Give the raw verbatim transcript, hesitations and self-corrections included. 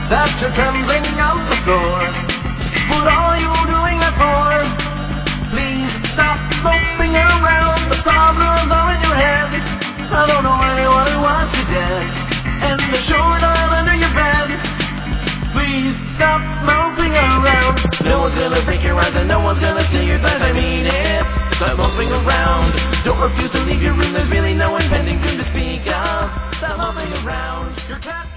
that you're trembling on the floor. What are you doing that for? Please stop moping around. The problems are in your head. I don't know anyone who wants you dead, and they're sure not under your bed. Please stop moping around. No one's gonna break your eyes and no one's gonna steal your thighs. I mean it. Stop moping around. Don't refuse to leave your room. There's really no impending doom to speak of. Stop moping around. Your cat